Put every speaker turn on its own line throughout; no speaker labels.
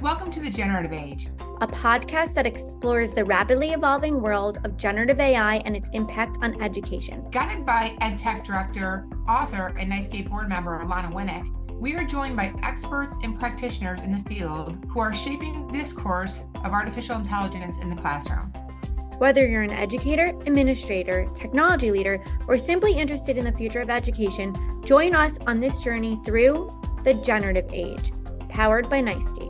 Welcome to the Generative Age,
a podcast that explores the rapidly evolving world of generative AI and its impact on education.
Guided by EdTech Director, author, and NYSCATE board member Alana Winnick. We are joined by experts and practitioners in the field who are shaping the discourse of artificial intelligence in the classroom.
Whether you're an educator, administrator, technology leader, or simply interested in the future of education, join us on this journey through the Generative Age, powered by NYSCATE.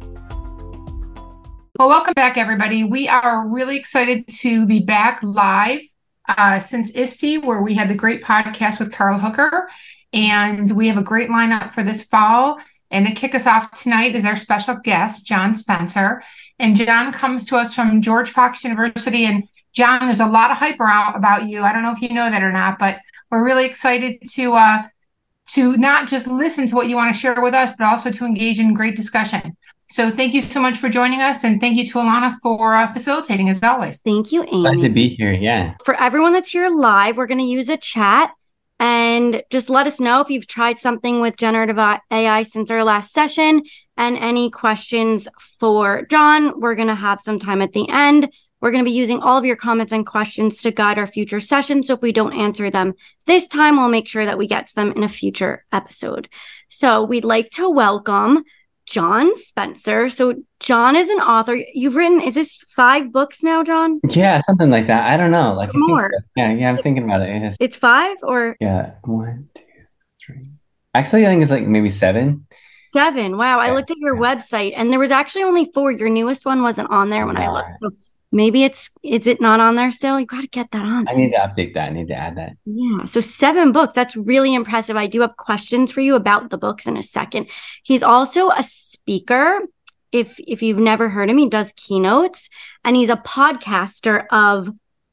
Well, welcome back, everybody. We are really excited to be back live since ISTE, where we had the great podcast with Carl Hooker. And we have a great lineup for this fall. And to kick us off tonight is our special guest, John Spencer. And John comes to us from George Fox University. And John, there's a lot of hype around about you. I don't know if you know that or not, but we're really excited to not just listen to what you want to share with us, but also to engage in great discussion. So thank you so much for joining us. And thank you to Alana for facilitating, as always.
Thank you, Amy.
Glad to be here, yeah.
For everyone that's here live, we're going to use a chat. And just let us know if you've tried something with generative AI since our last session, and any questions for John. We're going to have some time at the end. We're going to be using all of your comments and questions to guide our future sessions. So if we don't answer them this time, we'll make sure that we get to them in a future episode. So we'd like to welcome John Spencer. So John is an author. You've written, is this 5 books now, John?
Yeah, something like that. I don't know. Like
more.
So. Yeah, I'm thinking about it.
It's 5 or?
Yeah, 1, 2, 3. Actually, I think it's like maybe 7.
7. Wow. I looked at your website and there was actually only 4. Your newest one wasn't on there when I looked. So maybe is it not on there still? You got to get that on.
I need to update that. I need to add that.
Yeah. So 7 books. That's really impressive. I do have questions for you about the books in a second. He's also a speaker. If you've never heard him, he does keynotes, and he's a podcaster of,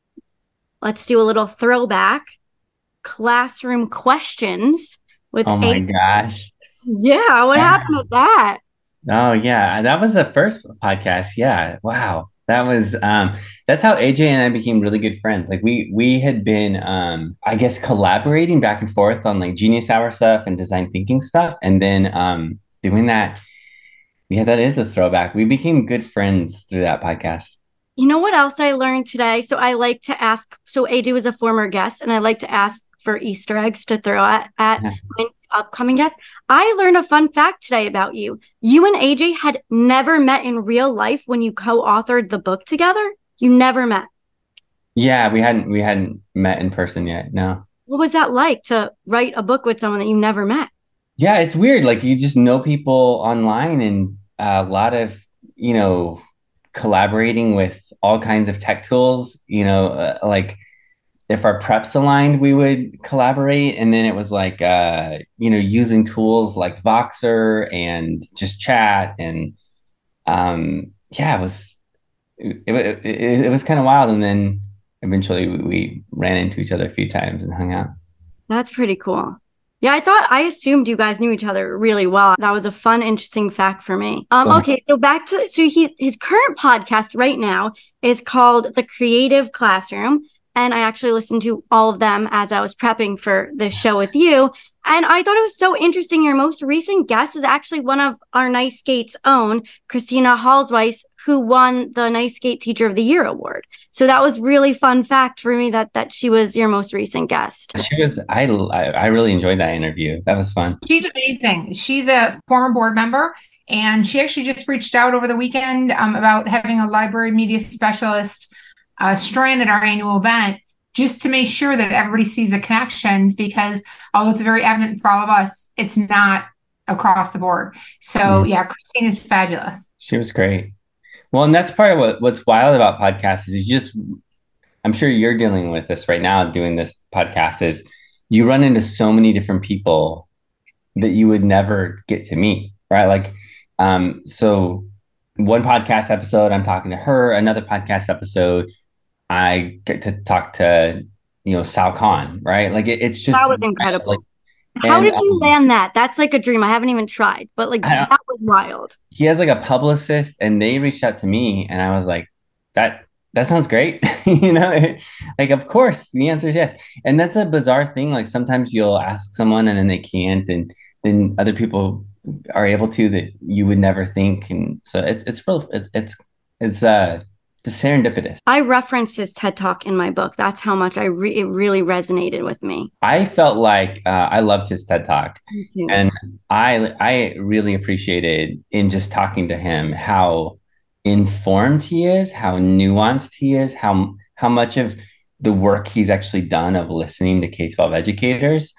let's do a little throwback, Classroom Questions with
gosh.
Yeah. What happened with that?
Oh yeah. That was the first podcast. Yeah. Wow. That was that's how AJ and I became really good friends. Like we had been I guess collaborating back and forth on like Genius Hour stuff and design thinking stuff. And then doing that. Yeah, that is a throwback. We became good friends through that podcast.
You know what else I learned today? So I like to ask, so AJ was a former guest, and I like to ask for Easter eggs to throw at my upcoming guests. I learned a fun fact today about you. You and AJ had never met in real life when you co-authored the book together. You never met.
Yeah, we hadn't met in person yet. No.
What was that like to write a book with someone that you never met?
Yeah, it's weird. Like you just know people online, and a lot of, collaborating with all kinds of tech tools, like if our preps aligned, we would collaborate. And then it was like, using tools like Voxer and just chat. And it was kind of wild. And then eventually we ran into each other a few times and hung out.
That's pretty cool. Yeah, I assumed you guys knew each other really well. That was a fun, interesting fact for me. Okay, so back to his current podcast right now is called The Creative Classroom. And I actually listened to all of them as I was prepping for this show with you. And I thought it was so interesting. Your most recent guest was actually one of our NYSCATE's own, Christina Halsweiss, who won the NYSCATE Teacher of the Year award. So that was really fun fact for me that she was your most recent guest.
She was. I really enjoyed that interview. That was fun.
She's amazing. She's a former board member, and she actually just reached out over the weekend about having a library media specialist strand at our annual event, just to make sure that everybody sees the connections, because although it's very evident for all of us, it's not across the board. So yeah, Christine is fabulous.
She was great. Well, and that's part of what's wild about podcasts is I'm sure you're dealing with this right now doing this podcast, is you run into so many different people that you would never get to meet, right? Like, so one podcast episode, I'm talking to her, another podcast episode, I get to talk to, Sal Khan, right? Like it's just,
that was incredible. How did you land that? That's like a dream. I haven't even tried, but that was wild.
He has like a publicist, and they reached out to me, and I was like, that sounds great. Like, of course, the answer is yes. And that's a bizarre thing. Like sometimes you'll ask someone and then they can't, and then other people are able to that you would never think. And so it's just serendipitous.
I referenced his TED Talk in my book. That's how much it really resonated with me.
I felt like I loved his TED Talk, and I really appreciated in just talking to him how informed he is, how nuanced he is, how much of the work he's actually done of listening to K-12 educators.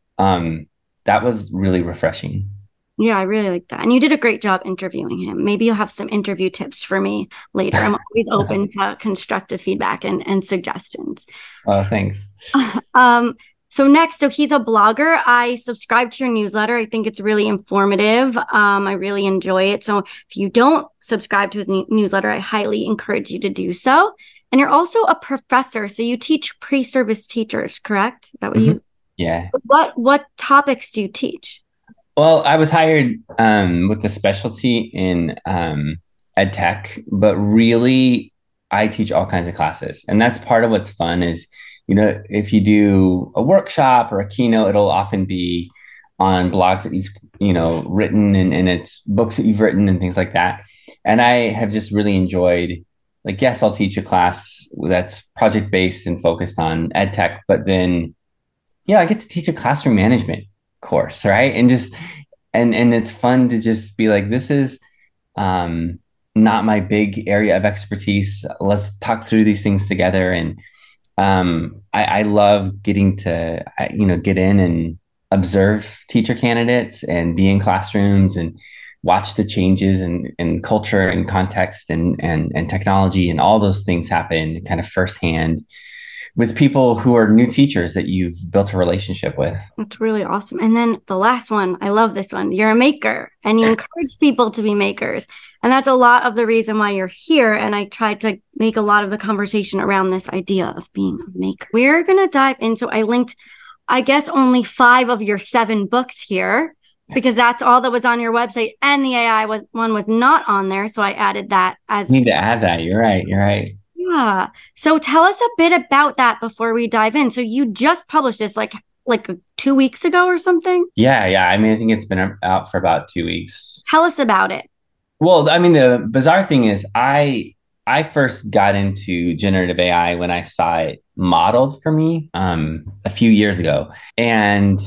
That was really refreshing.
Yeah, I really like that. And you did a great job interviewing him. Maybe you'll have some interview tips for me later. I'm always open to constructive feedback and suggestions.
Oh, thanks.
So next, so he's a blogger. I subscribe to your newsletter. I think it's really informative. I really enjoy it. So if you don't subscribe to his newsletter, I highly encourage you to do so. And you're also a professor. So you teach pre-service teachers, correct? Is that what you?
Yeah.
What topics do you teach?
Well, I was hired with a specialty in ed tech, but really I teach all kinds of classes. And that's part of what's fun is, if you do a workshop or a keynote, it'll often be on blogs that you've, written and it's books that you've written and things like that. And I have just really enjoyed, like, yes, I'll teach a class that's project-based and focused on ed tech, but then, I get to teach a classroom management course, right? And just and it's fun to just be like, this is not my big area of expertise. Let's talk through these things together. And I love getting to get in and observe teacher candidates and be in classrooms and watch the changes in culture and context and technology and all those things happen kind of firsthand with people who are new teachers that you've built a relationship with.
That's really awesome. And then the last one, I love this one. You're a maker and you encourage people to be makers. And that's a lot of the reason why you're here. And I tried to make a lot of the conversation around this idea of being a maker. We're going to dive in. So I linked, I guess, only 5 of your 7 books here because that's all that was on your website. And the AI one was not on there. So I added that as...
You need to add that. You're right.
Yeah. So tell us a bit about that before we dive in. So you just published this like 2 weeks ago or something?
Yeah. I mean, I think it's been out for about 2 weeks.
Tell us about it.
Well, I mean, the bizarre thing is I first got into generative AI when I saw it modeled for me a few years ago. And,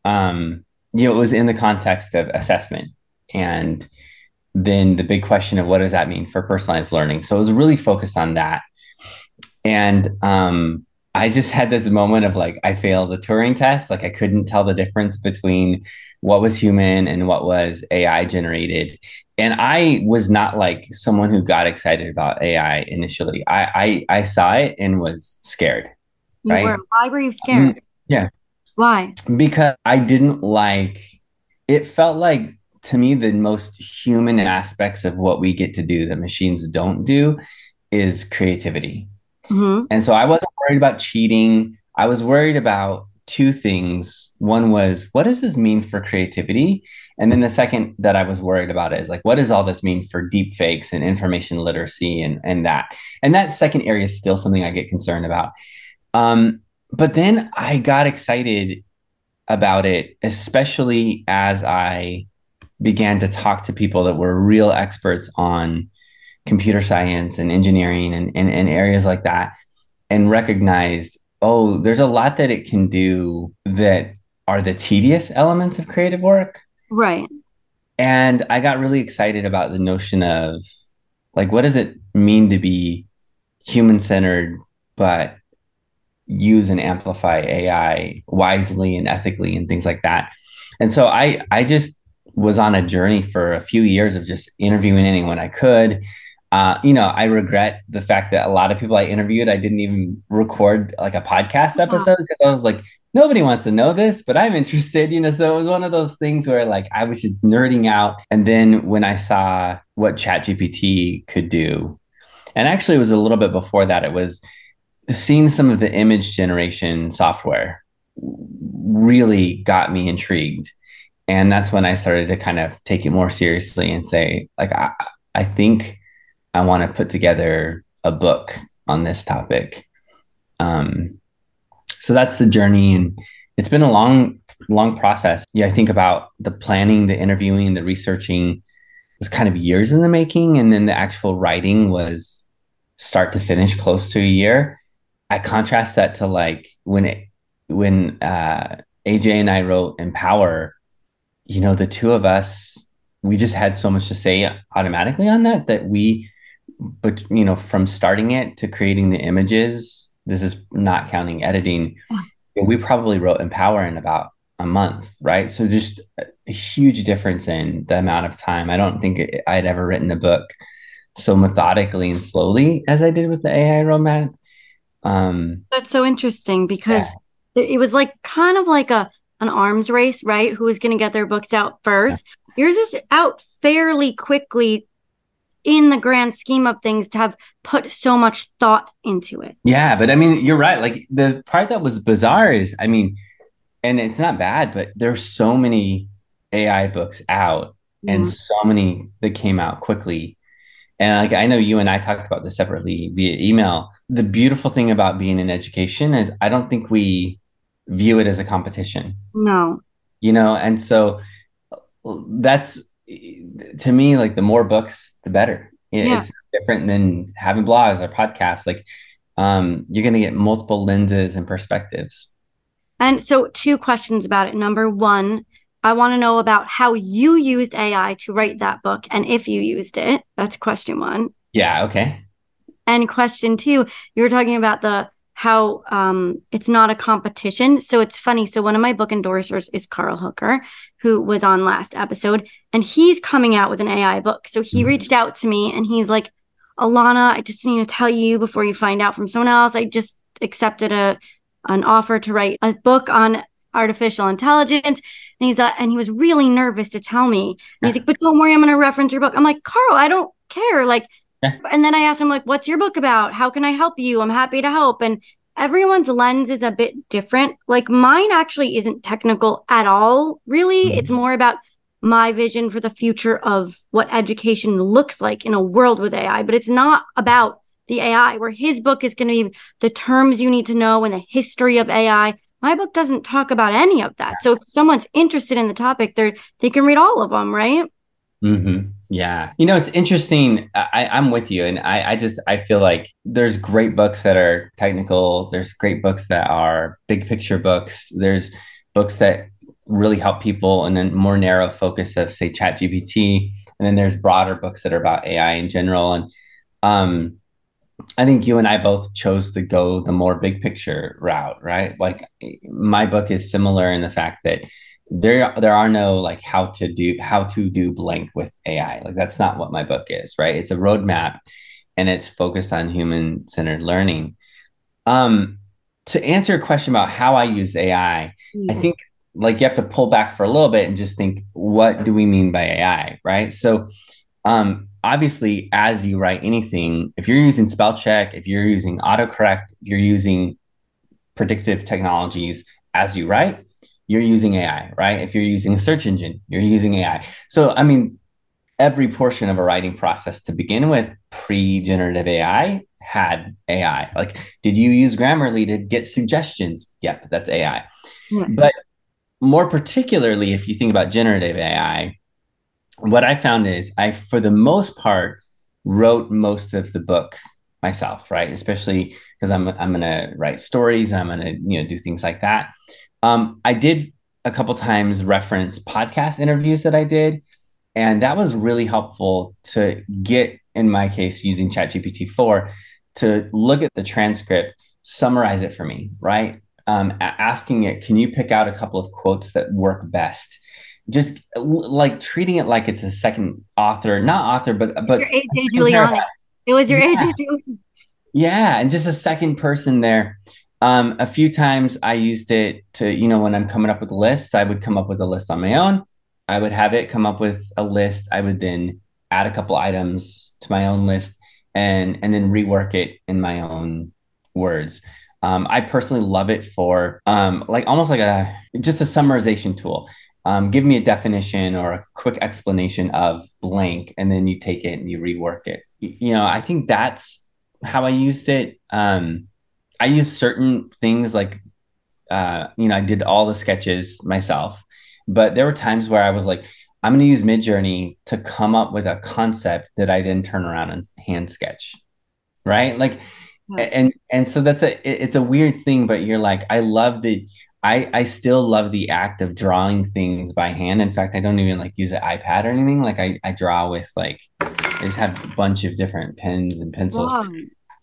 it was in the context of assessment. And then the big question of what does that mean for personalized learning? So it was really focused on that. And I just had this moment of like, I failed the Turing test. Like I couldn't tell the difference between what was human and what was AI generated. And I was not like someone who got excited about AI initially. I saw it and was scared. Right?
Why were you scared?
Yeah.
Why?
Because I didn't like, it felt like to me, the most human aspects of what we get to do that machines don't do is creativity. Mm-hmm. And so I wasn't worried about cheating. I was worried about 2 things. One was, what does this mean for creativity? And then the second that I was worried about is like, what does all this mean for deep fakes and information literacy and that? And that second area is still something I get concerned about. But then I got excited about it, especially as I began to talk to people that were real experts on computer science and engineering and areas like that, and recognized, oh, there's a lot that it can do that are the tedious elements of creative work.
Right.
And I got really excited about the notion of like, what does it mean to be human-centered, but use and amplify AI wisely and ethically and things like that. And so I just was on a journey for a few years of just interviewing anyone I could. I regret the fact that a lot of people I interviewed, I didn't even record like a podcast episode because I was like, nobody wants to know this, but I'm interested, so it was one of those things where like I was just nerding out. And then when I saw what ChatGPT could do, and actually it was a little bit before that, it was seeing some of the image generation software really got me intrigued. And that's when I started to kind of take it more seriously and say, like, I think I want to put together a book on this topic. So that's the journey. it's been a long process. Yeah, I think about the planning, the interviewing, the researching was kind of years in the making, and then the actual writing was start to finish close to a year. I contrast that to like when AJ and I wrote Empower, the two of us, we just had so much to say automatically on that but from starting it to creating the images, this is not counting editing. We probably wrote Empower in about a month, right? So just a huge difference in the amount of time. I don't think I'd ever written a book so methodically and slowly as I did with the AI roadmap.
That's so interesting because it was like kind of like an arms race, right? Who was going to get their books out first? Yours is out fairly quickly in the grand scheme of things to have put so much thought into it.
Yeah, but I mean, you're right. Like the part that was bizarre is, I mean, and it's not bad, but there's so many AI books out and so many that came out quickly. And like I know you and I talked about this separately via email. The beautiful thing about being in education is I don't think we view it as a competition.
No.
And so that's to me like the more books, the better. It's different than having blogs or podcasts. Like you're going to get multiple lenses and perspectives.
And so 2 questions about it. Number 1, I want to know about how you used AI to write that book and if you used it. That's question 1.
Yeah. Okay.
And question 2, you were talking about how it's not a competition. So it's funny. So one of my book endorsers is Carl Hooker, who was on last episode, and he's coming out with an AI book. So he reached out to me and he's like, Alana, I just need to tell you before you find out from someone else, I just accepted an offer to write a book on artificial intelligence. And he was really nervous to tell me. And he's like, but don't worry, I'm going to reference your book. I'm like, Carl, I don't care. Like, and then I asked him, like, what's your book about? How can I help you? I'm happy to help. And everyone's lens is a bit different. Like mine actually isn't technical at all, really. It's more about my vision for the future of what education looks like in a world with AI, but it's not about the AI, where his book is going to be the terms you need to know and the history of AI. My book doesn't talk about any of that. So if someone's interested in the topic, they can read all of them, right?
Mm-hmm. Yeah. It's interesting. I'm with you. And I feel like there's great books that are technical. There's great books that are big picture books. There's books that really help people in a more narrow focus of, say, ChatGPT. And then there's broader books that are about AI in general. And I think you and I both chose to go the more big picture route, right? Like my book is similar in the fact that there are no like how to do blank with AI. Like that's not what my book is, right? It's a roadmap and it's focused on human-centered learning. To answer your question about how I use AI, I think like you have to pull back for a little bit and just think, what do we mean by AI, right? So obviously, as you write anything, if you're using spell check, if you're using autocorrect, if you're using predictive technologies as you write, you're using AI, right? If you're using a search engine, you're using AI. So, I mean, every portion of a writing process to begin with, pre-generative AI had AI. Like, did you use Grammarly to get suggestions? Yep, that's AI. But more particularly, if you think about generative AI, what I found is I, for the most part, wrote most of the book myself, right? Especially because I'm going to write stories and I'm going to, do things like that. I did a couple times reference podcast interviews that I did, and that was really helpful to get, in my case, using ChatGPT-4 to look at the transcript, summarize it for me, right? Asking it, can you pick out a couple of quotes that work best? Just like treating it like it's a second author, not author, but
your AJ Juliani. It was your AJ Juliani.
Yeah, and just a second person there. A few times I used it to, when I'm coming up with lists, I would come up with a list on my own. I would have it come up with a list. I would then add a couple items to my own list and then rework it in my own words. I personally love it for like almost like just a summarization tool. Give me a definition or a quick explanation of blank, and then you take it and you rework it. I think that's how I used it. I use certain things like I did all the sketches myself, but there were times where I was like, I'm going to use Midjourney to come up with a concept that I then turn around and hand sketch, right? Like,
Yeah.
and so it's a weird thing, but you're like, I still love the act of drawing things by hand. In fact, I don't even like use an iPad or anything. Like I draw with like, I just have a bunch of different pens and pencils.
Wow.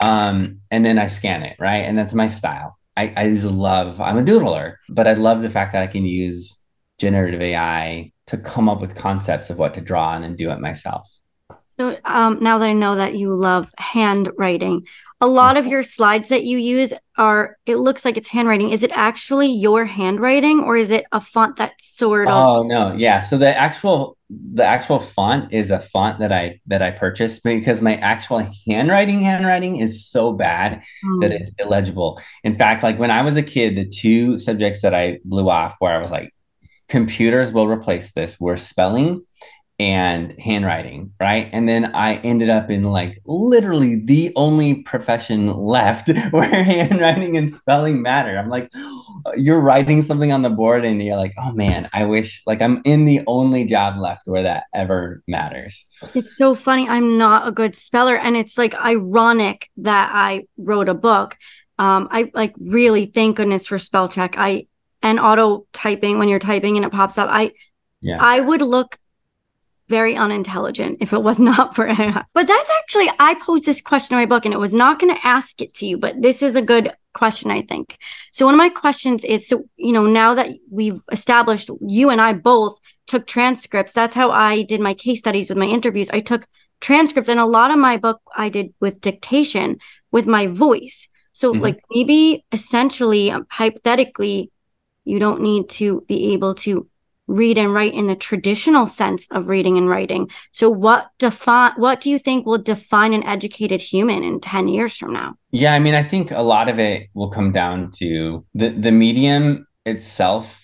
And then I scan it, right? And that's my style. I just love, I'm a doodler, but I love the fact that I can use generative AI to come up with concepts of what to draw and then do it myself.
So now that I know that you love handwriting, a lot of your slides that you use it looks like it's handwriting. Is it actually your handwriting or is it a font that's sort of?
Oh no, yeah. So the actual font is a font that I purchased because my actual handwriting is so bad that
um,
it's illegible. In fact, like when I was a kid, the two subjects that I blew off where I was like, computers will replace this were spelling and handwriting, right? And then I ended up in like literally the only profession left where handwriting and spelling matter. I'm like, you're writing something on the board and you're like, oh man, I wish like I'm in the only job left where that ever matters.
it's so funny. I'm not a good speller, and it's like ironic that I wrote a book. I like really thank goodness for spell check. And auto typing when you're typing and it pops up.
Yeah.
I would look very unintelligent if it was not for AI. But that's actually, I posed this question in my book and it was not going to ask it to you, but this is a good question, I think. So one of my questions is, so, now that we've established you and I both took transcripts, that's how I did my case studies with my interviews. I took transcripts, and a lot of my book I did with dictation with my voice. So like maybe essentially, hypothetically, you don't need to be able to read and write in the traditional sense of reading and writing. So what do you think will define an educated human in 10 years from now?
Yeah, I mean, I think a lot of it will come down to the medium itself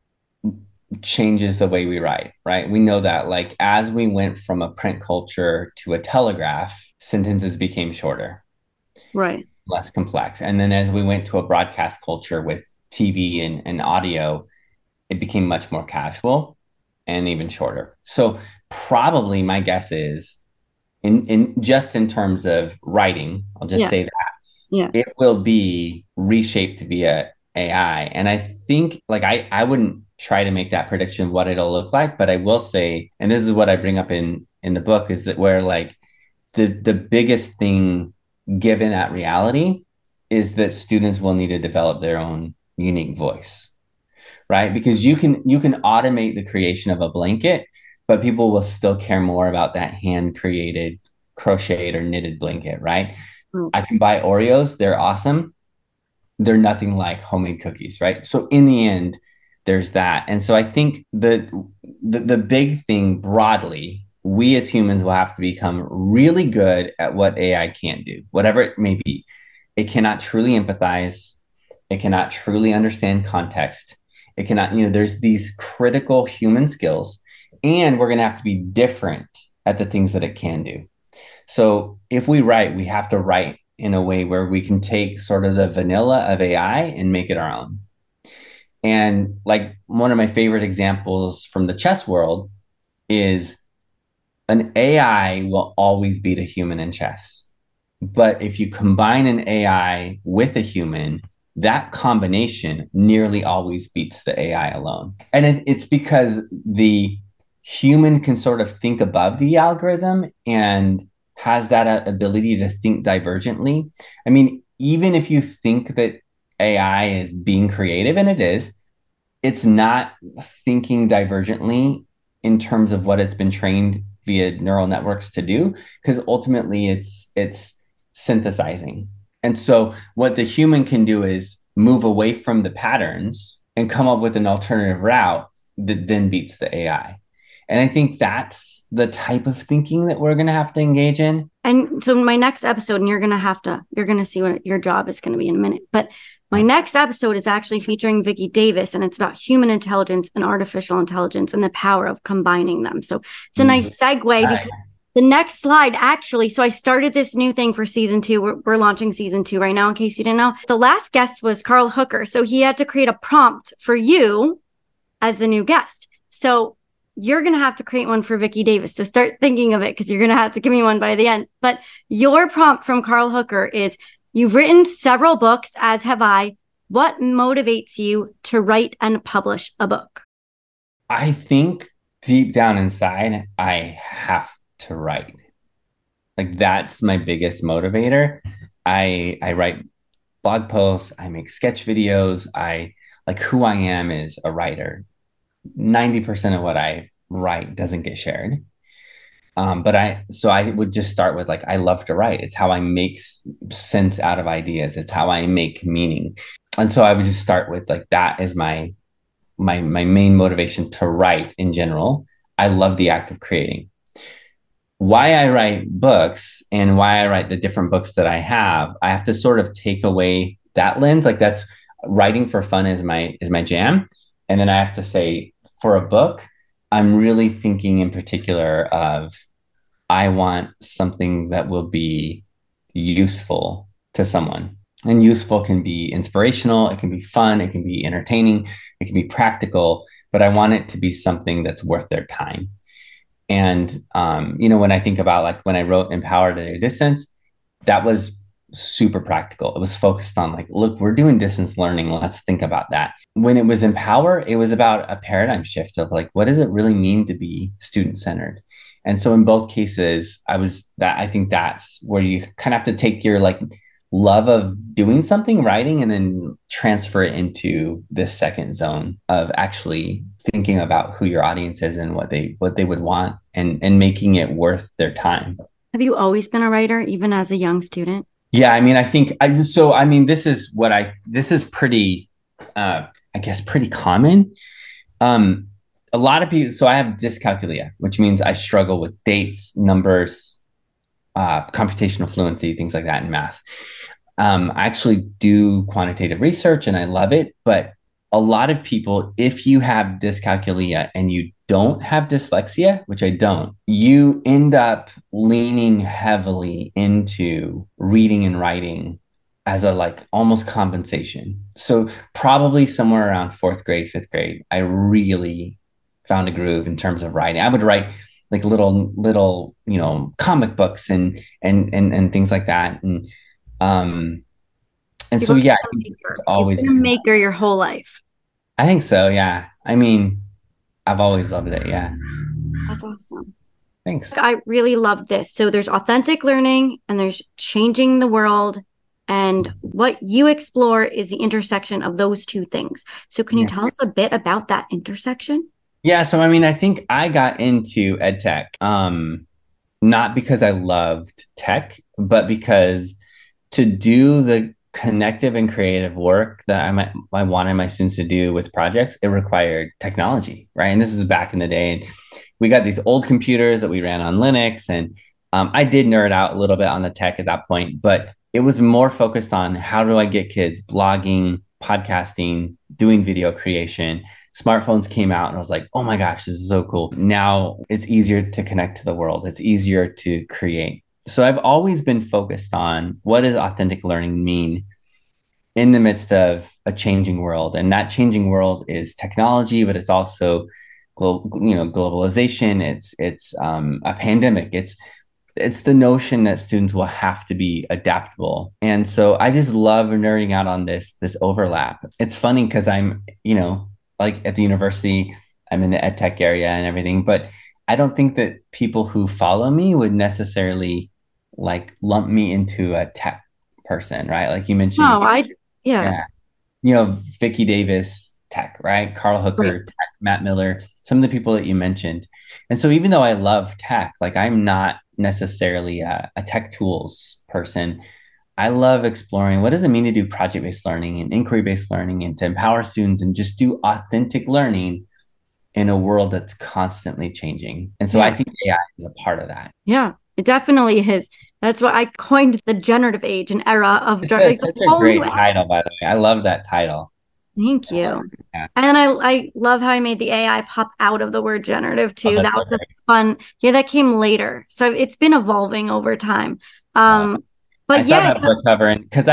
changes the way we write, right? We know that like as we went from a print culture to a telegraph, sentences became shorter,
Right.
less complex. And then as we went to a broadcast culture with TV and audio, it became much more casual and even shorter. So probably my guess is in terms of writing, I'll just
Yeah.
say that
Yeah.
it will be reshaped via AI. And I think like I wouldn't try to make that prediction of what it'll look like, but I will say, and this is what I bring up in the book, is that where like the biggest thing given that reality is that students will need to develop their own unique voice, right? Because you can automate the creation of a blanket, but people will still care more about that hand created, crocheted or knitted blanket, right?
Mm.
I can buy Oreos, they're awesome. They're nothing like homemade cookies, right? So in the end, there's that. And so I think the big thing broadly, we as humans will have to become really good at what AI can't do, whatever it may be. It cannot truly empathize. It cannot truly understand context. It cannot, there's these critical human skills, and we're going to have to be different at the things that it can do. So if we write, we have to write in a way where we can take sort of the vanilla of AI and make it our own. And like one of my favorite examples from the chess world is an AI will always beat a human in chess. But if you combine an AI with a human, that combination nearly always beats the AI alone. And it's because the human can sort of think above the algorithm and has that ability to think divergently. I mean, even if you think that AI is being creative, and it is, it's not thinking divergently in terms of what it's been trained via neural networks to do, because ultimately it's synthesizing. And so what the human can do is move away from the patterns and come up with an alternative route that then beats the AI. And I think that's the type of thinking that we're going to have to engage in.
And so my next episode, and you're going to see what your job is going to be in a minute, but my next episode is actually featuring Vicki Davis, and it's about human intelligence and artificial intelligence and the power of combining them. So it's a nice segue because The next slide, actually. So I started this new thing for season 2. We're launching season 2 right now, in case you didn't know. The last guest was Carl Hooker. So he had to create a prompt for you as the new guest. So you're going to have to create one for Vicki Davis. So start thinking of it, because you're going to have to give me one by the end. But your prompt from Carl Hooker is, you've written several books, as have I. What motivates you to write and publish a book?
I think deep down inside, I have to write. Like, that's my biggest motivator. I write blog posts, I make sketch videos. Who I am is a writer. 90% of what I write doesn't get shared. But I would just start with, like, I love to write. It's how I make sense out of ideas. It's how I make meaning. And so I would just start with, like, that is my main motivation to write in general. I love the act of creating. Why I write books and why I write the different books that I have to sort of take away that lens. Like, that's writing for fun is my jam. And then I have to say, for a book, I'm really thinking in particular of, I want something that will be useful to someone. And useful can be inspirational, it can be fun, it can be entertaining, it can be practical, but I want it to be something that's worth their time. And, when I think about, like, when I wrote Empowered at a Distance, that was super practical. It was focused on, like, look, we're doing distance learning. Let's think about that. When it was Empower, it was about a paradigm shift of, like, what does it really mean to be student-centered? And so in both cases, I think that's where you kind of have to take your, like, love of doing something, writing, and then transfer it into this second zone of actually thinking about who your audience is and what they would want, and making it worth their time.
Have you always been a writer, even as a young student?
Yeah, I mean, I think this is pretty, I guess, pretty common. A lot of people, so I have dyscalculia, which means I struggle with dates, numbers, computational fluency, things like that in math. I actually do quantitative research and I love it, but a lot of people, if you have dyscalculia and you don't have dyslexia, which I don't, you end up leaning heavily into reading and writing as a, like, almost compensation. So probably somewhere around 4th grade, 5th grade, I really found a groove in terms of writing. I would write, like, little, comic books and things like that. And so, yeah, I think it's always
been a maker your whole life.
I think so. Yeah. I mean, I've always loved it. Yeah.
That's awesome.
Thanks.
I really love this. So there's authentic learning and there's changing the world. And what you explore is the intersection of those two things. So can you tell us a bit about that intersection?
Yeah. So, I mean, I think I got into ed tech, not because I loved tech, but because to do the connective and creative work that I wanted my students to do with projects, it required technology, right? And this is back in the day. And we got these old computers that we ran on Linux. And I did nerd out a little bit on the tech at that point, but it was more focused on, how do I get kids blogging, podcasting, doing video creation? Smartphones came out and I was like, oh my gosh, this is so cool. Now it's easier to connect to the world. It's easier to create. So I've always been focused on, what does authentic learning mean in the midst of a changing world? And that changing world is technology, but it's also globalization. It's a pandemic. It's the notion that students will have to be adaptable. And so I just love nerding out on this overlap. It's funny because I'm, like, at the university, I'm in the ed tech area and everything, but I don't think that people who follow me would necessarily, like, lump me into a tech person, right? Like you mentioned. Vicki Davis, tech, right? Carl Hooker, right. Tech, Matt Miller, some of the people that you mentioned. And so even though I love tech, like, I'm not necessarily a tech tools person. I love exploring, what does it mean to do project-based learning and inquiry-based learning, and to empower students and just do authentic learning in a world that's constantly changing. And so I think AI is a part of that.
Yeah, it definitely is. That's why I coined the generative age, an era of...
It's such a great title, by the way. I love that title.
Thank you.
Yeah.
And then I love how I made the AI pop out of the word generative too.
That's
That was a
perfect.
fun, yeah, that came later. So it's been evolving over time.
Uh, I
But
saw
yeah,
that book cover, and because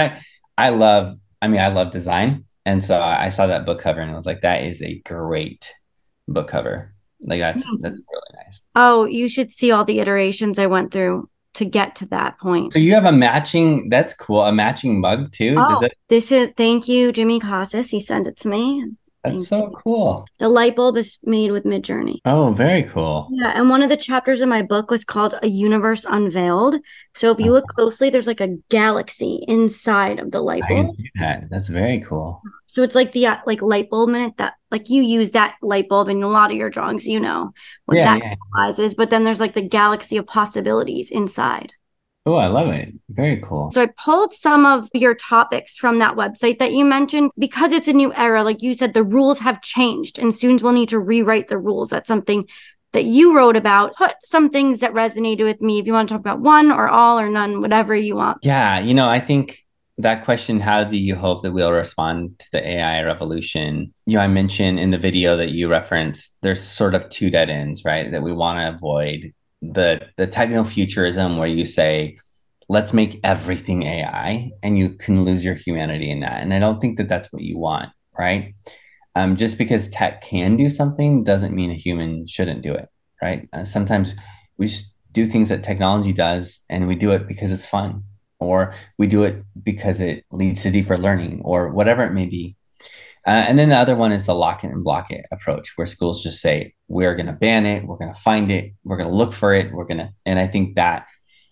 I love design, and so I saw that book cover and I was like, that is a great book cover. Like that's really nice.
oh, you should see all the iterations I went through to get to that point.
So you have a matching, that's cool, a matching mug too. Does
Oh,
that
thank you, Jimmy Casas. He sent it to me.
That's
Thank
so
you.
cool.
The light bulb is made with Midjourney.
Oh, very cool.
Yeah, and one of the chapters in my book was called A Universe Unveiled. So if you
Oh,
look closely, there's like a galaxy inside of the light
I can
bulb.
see that. That's very cool.
So it's like the like light bulb minute that like you use that light bulb in a lot of your drawings, what
Yeah,
that
yeah.
symbolizes. But then there's like the galaxy of possibilities inside.
Oh, I love it. Very cool.
So I pulled some of your topics from that website that you mentioned because it's a new era. Like you said, the rules have changed and students will need to rewrite the rules. That's something that you wrote about. Put some things that resonated with me. If you want to talk about one or all or none, whatever you want.
Yeah, I think that question, how do you hope that we'll respond to the AI revolution? I mentioned in the video that you referenced, there's sort of two dead ends, right? That we want to avoid the techno-futurism where you say, let's make everything AI, and you can lose your humanity in that. And I don't think that that's what you want, right? Just because tech can do something doesn't mean a human shouldn't do it, right? Sometimes we just do things that technology does, and we do it because it's fun, or we do it because it leads to deeper learning, or whatever it may be. And then the other one is the lock it and block it approach, where schools just say, we're going to ban it, we're going to find it, we're going to look for it, and I think that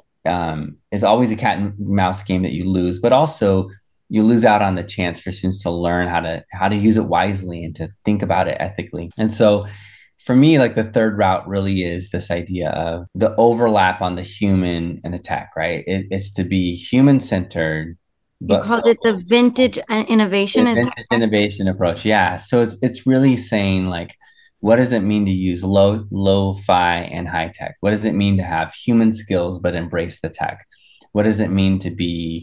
is always a cat and mouse game that you lose, but also you lose out on the chance for students to learn how to use it wisely and to think about it ethically. And so for me, like the third route really is this idea of the overlap on the human and the tech, right? It's to be human centered,
You
but
called it the vintage innovation. Is that
vintage innovation approach. Yeah. So it's really saying like, what does it mean to use lo-fi and high tech? What does it mean to have human skills but embrace the tech? What does it mean to be,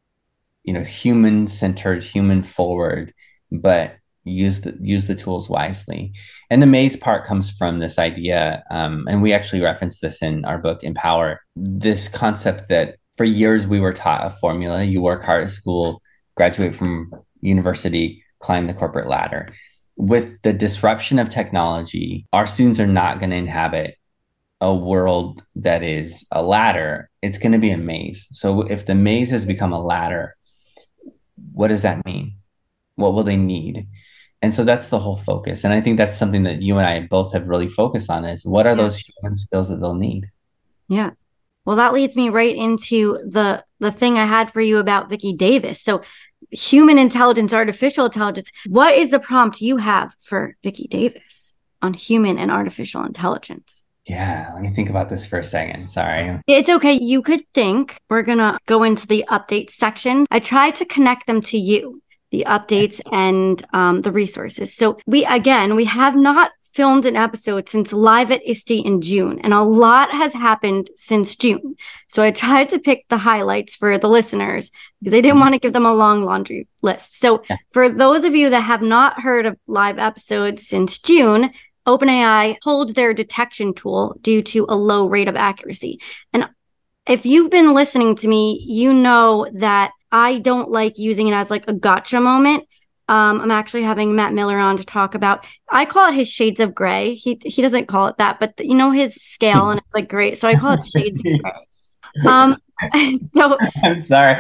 human centered, human forward, but use the tools wisely? And the maze part comes from this idea, and we actually reference this in our book Empower. This concept that for years we were taught a formula: you work hard at school, graduate from university, climb the corporate ladder. With the disruption of technology, our students are not going to inhabit a world that is a ladder. It's going to be a maze. So if the maze has become a ladder, what does that mean? What will they need? And so that's the whole focus. And I think that's something that you and I both have really focused on, is what are those human skills that they'll need?
Yeah. Well, that leads me right into the thing I had for you about Vicki Davis. So human intelligence, artificial intelligence. What is the prompt you have for Vicki Davis on human and artificial intelligence?
Yeah, let me think about this for a second. Sorry.
It's okay. You could think. We're going to go into the updates section. I tried to connect them to you, the updates and the resources. So we have not filmed an episode since Live at ISTE in June, and a lot has happened since June. So I tried to pick the highlights for the listeners because I didn't want to give them a long laundry list. So for those of you that have not heard of live episodes since June, OpenAI pulled their detection tool due to a low rate of accuracy. And if you've been listening to me, you know that I don't like using it as like a gotcha moment. I'm actually having Matt Miller on to talk about, I call it his shades of gray. He doesn't call it that, but his scale, and it's like great. So I call it shades of gray. So
I'm sorry.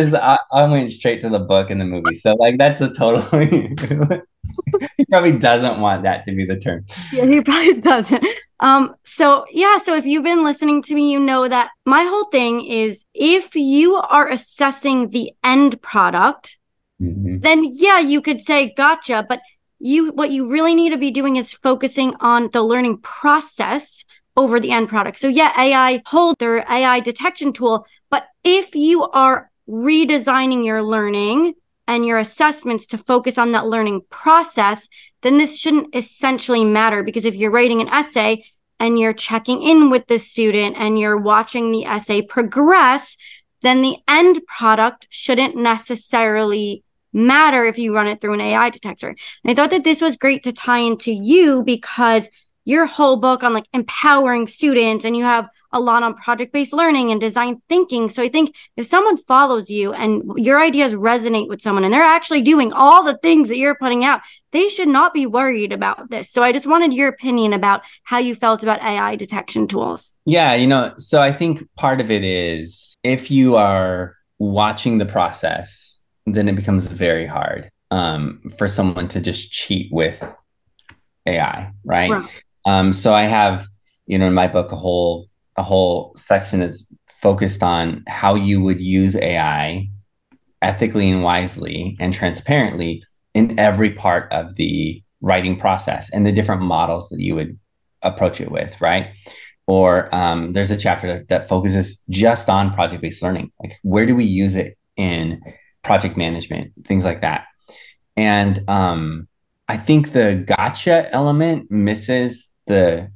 I went straight to the book and the movie. So like that's a totally he probably doesn't want that to be the term.
Yeah, he probably doesn't. So if you've been listening to me, you know that my whole thing is if you are assessing the end product, then you could say gotcha, but what you really need to be doing is focusing on the learning process over the end product. So AI hold their AI detection tool, but if you are redesigning your learning and your assessments to focus on that learning process, then this shouldn't essentially matter, because if you're writing an essay and you're checking in with the student and you're watching the essay progress, then the end product shouldn't necessarily matter if you run it through an AI detector. And I thought that this was great to tie into you because your whole book on like empowering students, and you have a lot on project-based learning and design thinking. So I think if someone follows you and your ideas resonate with someone and they're actually doing all the things that you're putting out, they should not be worried about this. So I just wanted your opinion about how you felt about AI detection tools.
Yeah, so I think part of it is if you are watching the process, then it becomes very hard for someone to just cheat with AI, right? So I have, in my book, a whole section that's focused on how you would use AI ethically and wisely and transparently in every part of the writing process and the different models that you would approach it with, right? Or there's a chapter that focuses just on project-based learning. Like, where do we use it in project management, things like that. And I think the gotcha element misses the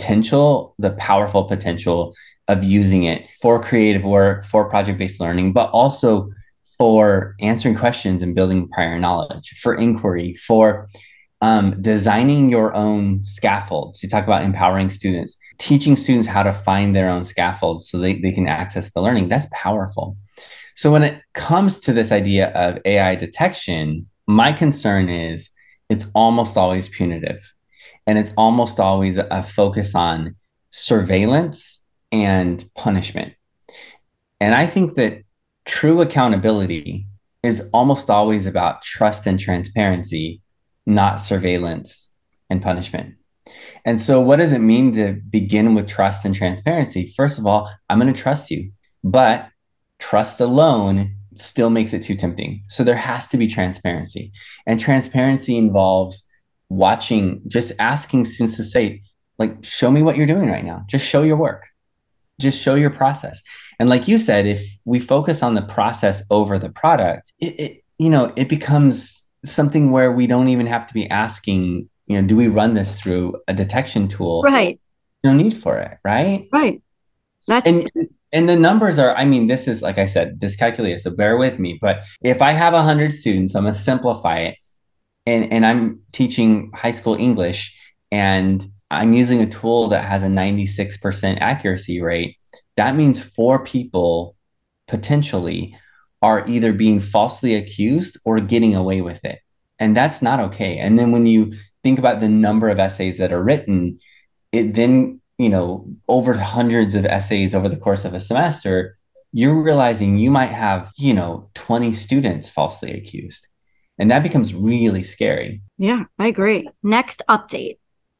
powerful potential of using it for creative work, for project-based learning, but also for answering questions and building prior knowledge, for inquiry, for designing your own scaffolds. You talk about empowering students, teaching students how to find their own scaffolds so they can access the learning. That's powerful. So when it comes to this idea of AI detection, my concern is it's almost always punitive. And it's almost always a focus on surveillance and punishment. And I think that true accountability is almost always about trust and transparency, not surveillance and punishment. And so what does it mean to begin with trust and transparency? First of all, I'm going to trust you, but trust alone still makes it too tempting. So there has to be transparency. And transparency involves just asking students to say, like, show me what you're doing right now. Just show your work. Just show your process. And like you said, if we focus on the process over the product, it becomes something where we don't even have to be asking, do we run this through a detection tool?
Right.
No need for it, right?
Right.
And the numbers are, this is, like I said, dyscalculia, so bear with me. But if I have 100 students, I'm going to simplify it. And I'm teaching high school English, and I'm using a tool that has a 96% accuracy rate. That means 4 people potentially are either being falsely accused or getting away with it. And that's not okay. And then when you think about the number of essays that are written, it then, over hundreds of essays over the course of a semester, you're realizing you might have, 20 students falsely accused. And that becomes really scary.
Yeah, I agree. Next update.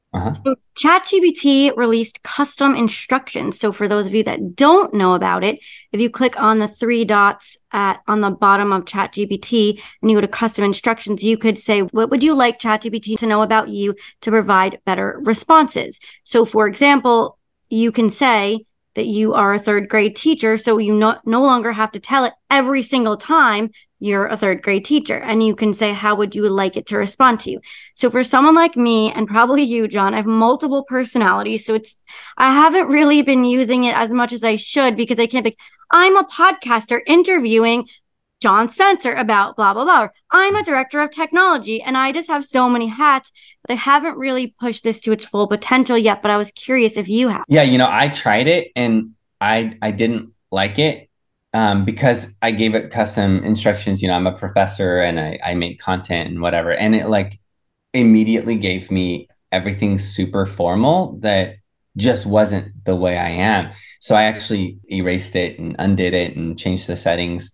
So ChatGPT released custom instructions. So for those of you that don't know about it, if you click on the 3 dots on the bottom of ChatGPT and you go to custom instructions, you could say, what would you like ChatGPT to know about you to provide better responses? So for example, you can say that you are a 3rd grade teacher, so you no longer have to tell it every single time you're a 3rd grade teacher. And you can say, how would you like it to respond to you? So for someone like me, and probably you, John, I have multiple personalities. So I haven't really been using it as much as I should, because I can't be, I'm a podcaster interviewing John Spencer about blah, blah, blah. Or, I'm a director of technology, and I just have so many hats, but I haven't really pushed this to its full potential yet. But I was curious if you have.
Yeah, I tried it and I didn't like it. Because I gave it custom instructions. I'm a professor and I make content and whatever. And it like immediately gave me everything super formal that just wasn't the way I am. So I actually erased it and undid it and changed the settings.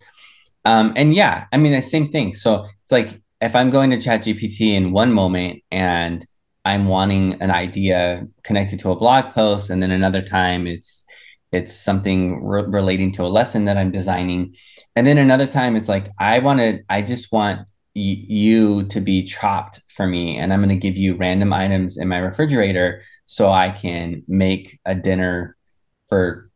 And yeah, the same thing. So it's like, if I'm going to ChatGPT in one moment and I'm wanting an idea connected to a blog post, and then another time it's something relating to a lesson that I'm designing. And then another time it's like, I just want you to be chopped for me. And I'm going to give you random items in my refrigerator so I can make a dinner for,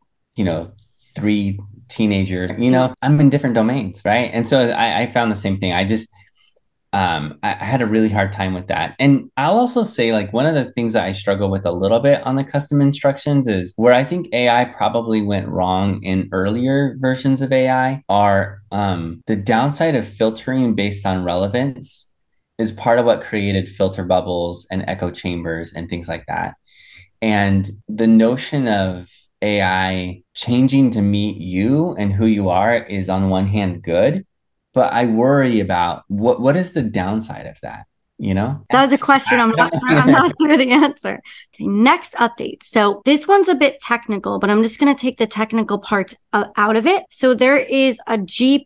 3 teenagers. I'm in different domains, right? And so I found the same thing. I had a really hard time with that. And I'll also say, like, one of the things that I struggle with a little bit on the custom instructions is where I think AI probably went wrong in earlier versions of AI are the downside of filtering based on relevance is part of what created filter bubbles and echo chambers and things like that. And the notion of AI changing to meet you and who you are is on one hand good, but I worry about what is the downside of that, you know?
That was a question I'm not sure the answer. Okay, next update. So this one's a bit technical, but I'm just going to take the technical parts out of it. So there is a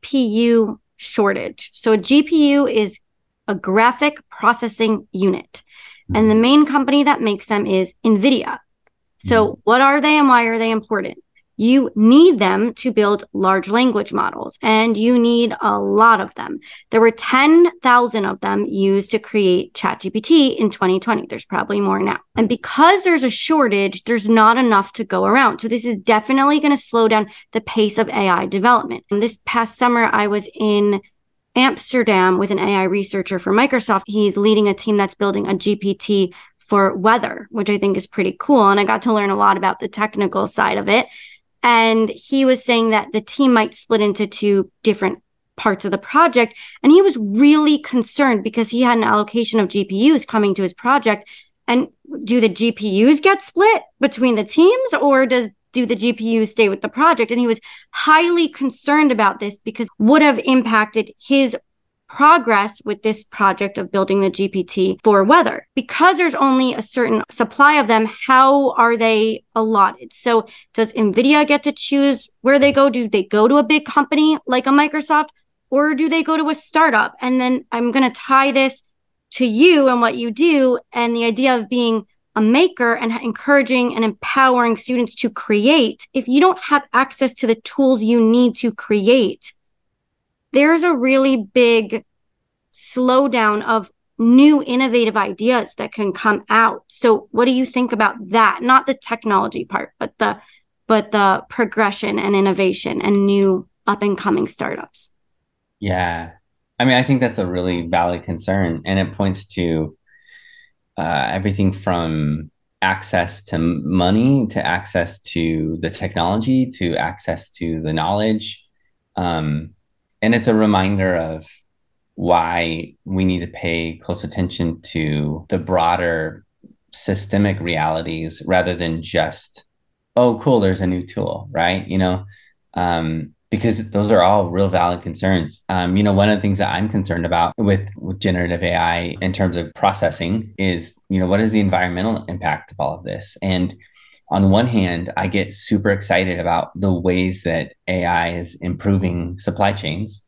GPU shortage. So a GPU is a graphic processing unit. And the main company that makes them is NVIDIA. So what are they and why are they important? You need them to build large language models, and you need a lot of them. There were 10,000 of them used to create ChatGPT in 2020. There's probably more now. And because there's a shortage, there's not enough to go around. So this is definitely going to slow down the pace of AI development. And this past summer, I was in Amsterdam with an AI researcher for Microsoft. He's leading a team that's building a GPT for weather, which I think is pretty cool. And I got to learn a lot about the technical side of it. And he was saying that the team might split into two different parts of the project. And he was really concerned because he had an allocation of GPUs coming to his project. And do the GPUs get split between the teams, or do the GPUs stay with the project? And he was highly concerned about this because it would have impacted his progress with this project of building the GPT for weather. Because there's only a certain supply of them, how are they allotted? So does NVIDIA get to choose where they go? Do they go to a big company like a Microsoft, or do they go to a startup? And then I'm going to tie this to you and what you do and the idea of being a maker and encouraging and empowering students to create. If you don't have access to the tools you need to create, there's a really big slowdown of new innovative ideas that can come out. So what do you think about that? Not the technology part, but the progression and innovation and new up and coming startups.
Yeah. I mean, I think that's a really valid concern, and it points to everything from access to money, to access to the technology, to access to the knowledge. And it's a reminder of why we need to pay close attention to the broader systemic realities rather than just, oh, cool, there's a new tool, right? Because those are all real valid concerns. One of the things that I'm concerned about with generative AI in terms of processing is, what is the environmental impact of all of this? And on one hand, I get super excited about the ways that AI is improving supply chains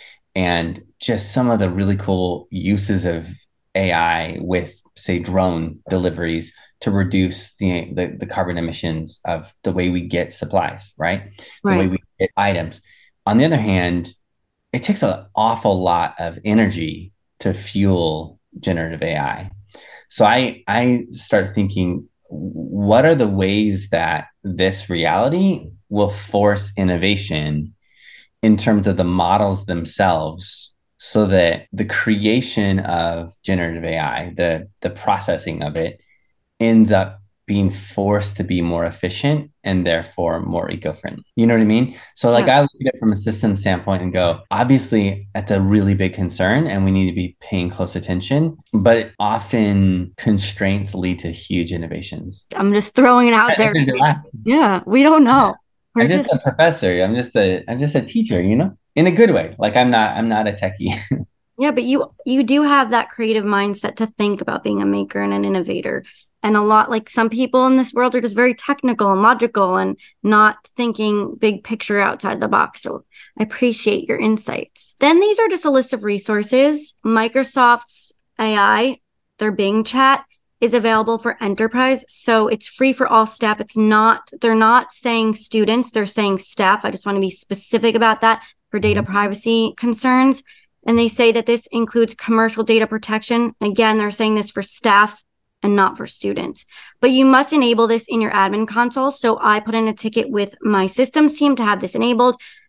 and just some of the really cool uses of AI with, say, drone deliveries to reduce the carbon emissions of the way we get supplies, right? The way we get items. On the other hand, it takes an awful lot of energy to fuel generative AI. So I start thinking, what are the ways that this reality will force innovation in terms of the models themselves, so that the creation of generative AI, the processing of it, ends up being forced to be more efficient and therefore more eco-friendly. You know what I mean? So I look at it from a system standpoint and go, obviously that's a really big concern and we need to be paying close attention, but often constraints lead to huge innovations.
I'm just throwing it out there. Yeah, we don't know.
I'm just a professor. I'm just a teacher, in a good way. Like I'm not a techie.
Yeah, but you do have that creative mindset to think about being a maker and an innovator. And a lot, like some people in this world are just very technical and logical and not thinking big picture outside the box. So I appreciate your insights. Then these are just a list of resources. Microsoft's AI, their Bing chat, is available for enterprise. So it's free for all staff. They're not saying students, they're saying staff. I just want to be specific about that for data privacy concerns. And they say that this includes commercial data protection. Again, they're saying this for staff and not for students. But you must enable this in your admin console. So I put in a ticket with my systems team to have this enabled.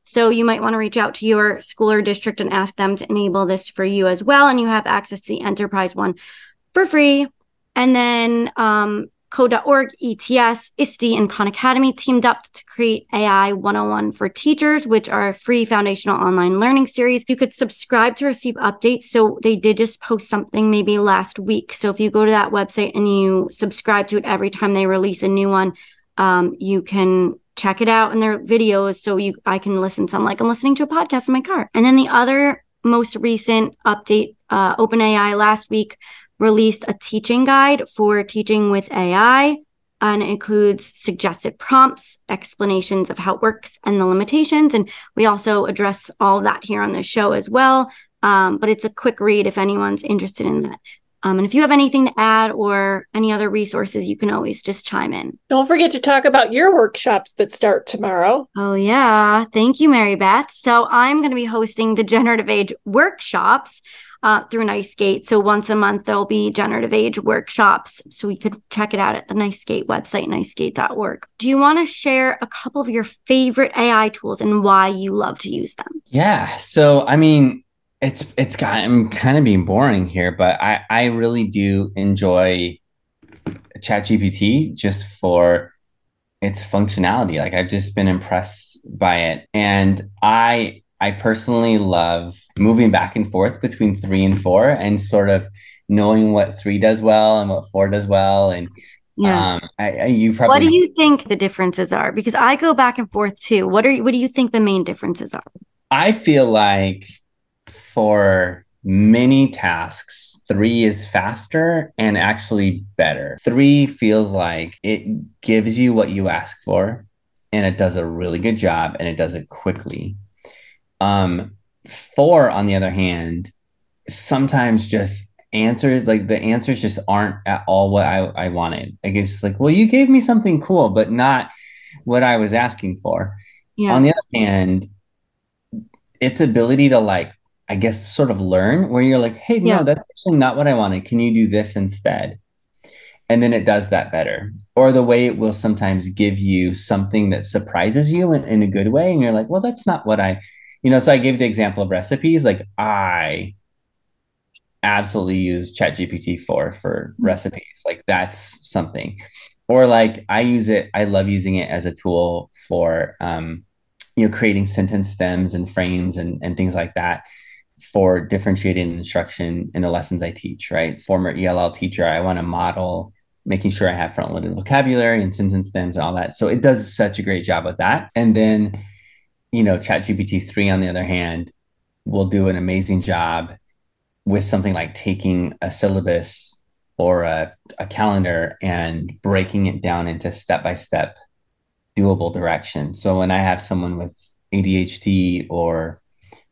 So you might want to reach out to your school or district and ask them to enable this for you as well. And you have access to the enterprise one for free. And then Code.org, ETS, ISTE, and Khan Academy teamed up to create AI 101 for Teachers, which are a free foundational online learning series. You could subscribe to receive updates. So they did just post something maybe last week. So if you go to that website and you subscribe to it every time they release a new one, you can check it out in their videos. So I can listen to them like I'm listening to a podcast in my car. And then the other most recent update, OpenAI last week released a teaching guide for teaching with AI, and it includes suggested prompts, explanations of how it works, and the limitations. And we also address all of that here on the show as well. But it's a quick read if anyone's interested in that. And if you have anything to add or any other resources, you can always just chime in.
Don't forget to talk about your workshops that start tomorrow.
Oh, yeah. Thank you, Mary Beth. So I'm going to be hosting the Generative Age workshops through NiceGate. So once a month, there'll be Generative Age workshops. So you could check it out at the NiceGate website, nicegate.org. Do you want to share a couple of your favorite AI tools and why you love to use them?
Yeah. So, I mean, I'm kind of being boring here, but I really do enjoy ChatGPT just for its functionality. Like, I've just been impressed by it. And I personally love moving back and forth between 3 and 4 and sort of knowing what 3 does well and what 4 does well. And
yeah.
What
do you think the differences are? Because I go back and forth too. What do you think the main differences are?
I feel like for many tasks, 3 is faster and actually better. 3 feels like it gives you what you ask for, and it does a really good job, and it does it quickly. 4, on the other hand, sometimes just answers, like the answers just aren't at all what I wanted. Like, it's like, well, you gave me something cool, but not what I was asking for. Yeah. On the other hand, its ability to, like, I guess, sort of learn, where you're like, hey, no, that's actually not what I wanted. Can you do this instead? And then it does that better. Or the way it will sometimes give you something that surprises you in a good way. And you're like, well, that's not what so I gave the example of recipes. Like, I absolutely use ChatGPT for recipes. Like, that's something. Or like, I love using it as a tool for, creating sentence stems and frames and things like that, for differentiated instruction in the lessons I teach, right? Former ELL teacher, I want to model making sure I have front-loaded vocabulary and sentence stems and all that. So it does such a great job with that. And then, ChatGPT 3, on the other hand, will do an amazing job with something like taking a syllabus or a calendar and breaking it down into step-by-step doable direction. So when I have someone with ADHD or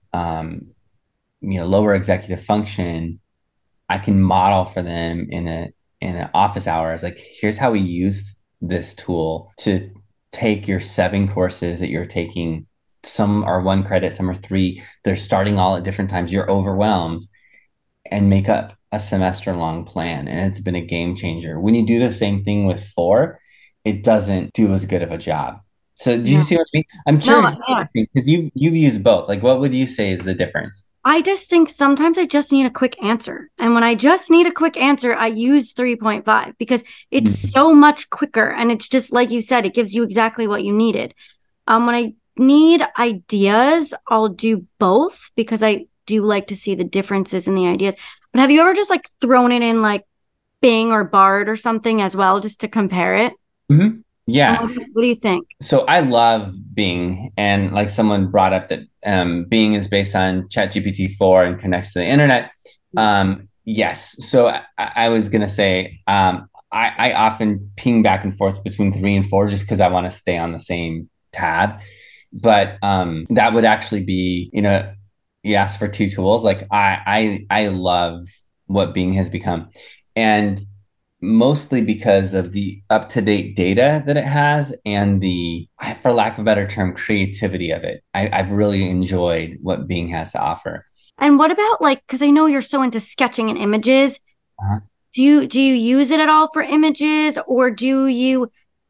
lower executive function, I can model for them in an office hours. Like, here's how we use this tool to take your 7 courses that you're taking. Some are 1 credit, some are 3. They're starting all at different times. You're overwhelmed, and make up a semester-long plan. And it's been a game changer. When you do the same thing with 4, it doesn't do as good of a job. So do you see what I mean? I'm curious, because you've used both. Like, what would you say is the difference?
I just think sometimes I just need a quick answer. And when I just need a quick answer, I use 3.5 because it's so much quicker. And it's just like you said, it gives you exactly what you needed. When I need ideas, I'll do both because I do like to see the differences in the ideas. But have you ever just like thrown it in like Bing or Bard or something as well, just to compare it?
Mm-hmm. Yeah.
What do you think?
So I love Bing, and like someone brought up that Bing is based on ChatGPT 4 and connects to the internet. Yes. So I was going to say, I often ping back and forth between 3 and 4 just because I want to stay on the same tab. But that would actually be, you asked for 2 tools. Like, I love what Bing has become. And mostly because of the up-to-date data that it has and the, for lack of a better term, creativity of it. I've really enjoyed what Bing has to offer.
And what about, like, because I know you're so into sketching and images. Uh-huh. Do you use it at all for images, or do you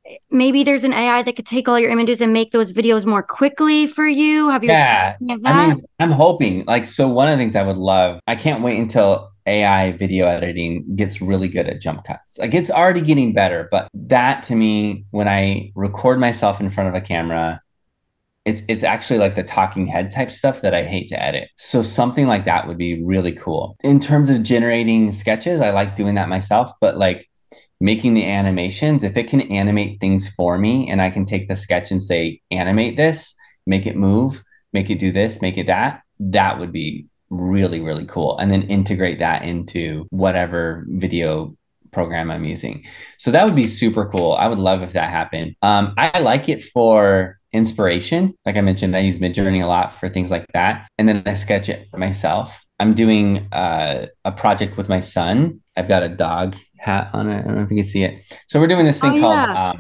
maybe there's an AI that could take all your images and make those videos more quickly for you? Have you
Yeah.
explored any of that?
I mean, I'm hoping, like, so one of the things I would love, I can't wait until AI video editing gets really good at jump cuts. Like, it's already getting better, but that to me, when I record myself in front of a camera, it's actually like the talking head type stuff that I hate to edit. So something like that would be really cool. In terms of generating sketches, I like doing that myself, but like making the animations, if it can animate things for me and I can take the sketch and say, animate this, make it move, make it do this, make it that, that would be really, really cool. And then integrate that into whatever video program I'm using. So that would be super cool. I would love if that happened. I like it for inspiration. Like I mentioned, I use Midjourney a lot for things like that. And then I sketch it myself. I'm doing a project with my son. I've got a dog hat on it. I don't know if you can see it. So we're doing this thing called,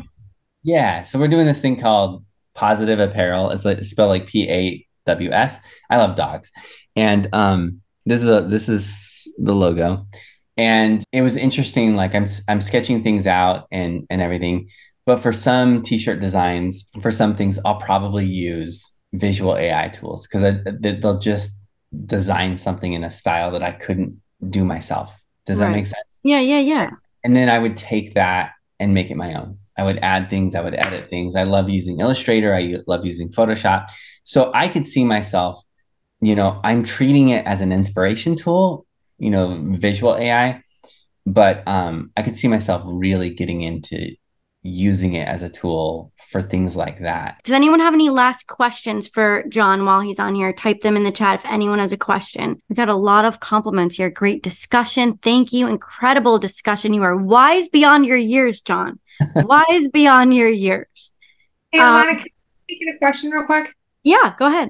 so we're doing this thing called Positive Apparel. It's spelled like PAWS. I love dogs. And this is the logo. And it was interesting. Like I'm sketching things out and everything. But for some t-shirt designs, for some things, I'll probably use visual AI tools because they'll just design something in a style that I couldn't do myself. Does that make sense?
Yeah.
And then I would take that and make it my own. I would add things, I would edit things. I love using Illustrator. I love using Photoshop. So I could see myself, I'm treating it as an inspiration tool, visual AI, but I could see myself really getting into using it as a tool for things like that.
Does anyone have any last questions for John while he's on here? Type them in the chat if anyone has a question. We got a lot of compliments here. Great discussion. Thank you. Incredible discussion. You are wise beyond your years, John. Wise beyond your years.
Hey, Alana, can I speak in a question real quick?
Yeah, go ahead.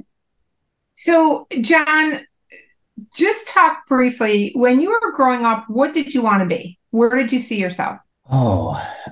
So, John, just talk briefly. When you were growing up, what did you want to be? Where did you see yourself?
Oh,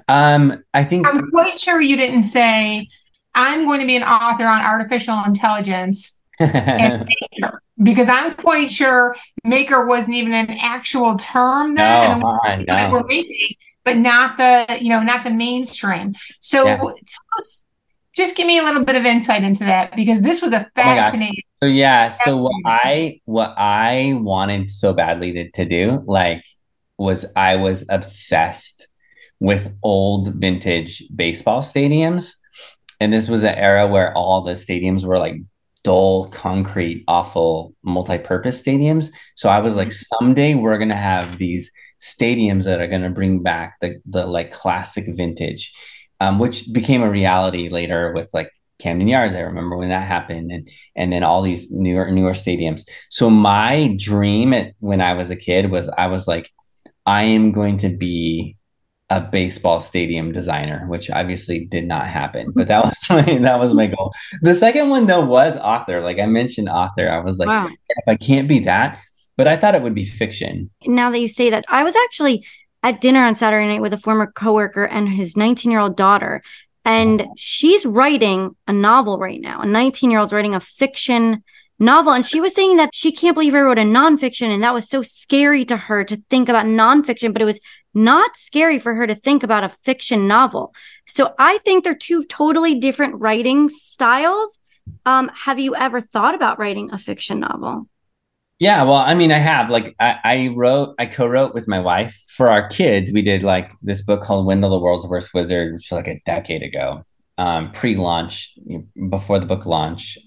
I think
I'm quite sure you didn't say, I'm going to be an author on artificial intelligence and maker, because I'm quite sure maker wasn't even an actual term then.
No.
We're making, but not the mainstream. So tell us, just give me a little bit of insight into that, because this was a fascinating.
So what I wanted so badly to do, was I was obsessed with old vintage baseball stadiums. And this was an era where all the stadiums were like dull, concrete, awful, multi-purpose stadiums. So I was like, someday we're going to have these stadiums that are going to bring back the like classic vintage, which became a reality later with like Camden Yards. I remember when that happened, and then all these newer stadiums. So my dream when I was a kid was, I was like, I am going to be a baseball stadium designer, which obviously did not happen, but that was my goal. The second one though was author. Like I mentioned author. I was like, wow, if I can't be that, but I thought it would be fiction.
Now that you say that, I was actually at dinner on Saturday night with a former coworker and his 19-year-old daughter, and she's writing a novel right now. A 19-year-old's writing a fiction novel, and she was saying that she can't believe I wrote a nonfiction, and that was so scary to her to think about nonfiction, but it was not scary for her to think about a fiction novel. So I think they're two totally different writing styles. Have you ever thought about writing a fiction novel?
Yeah, well, I mean, I have. Like, I co-wrote with my wife for our kids. We did like this book called Wendell the World's Worst Wizard, which was like a decade ago, pre-launch, before the book launch.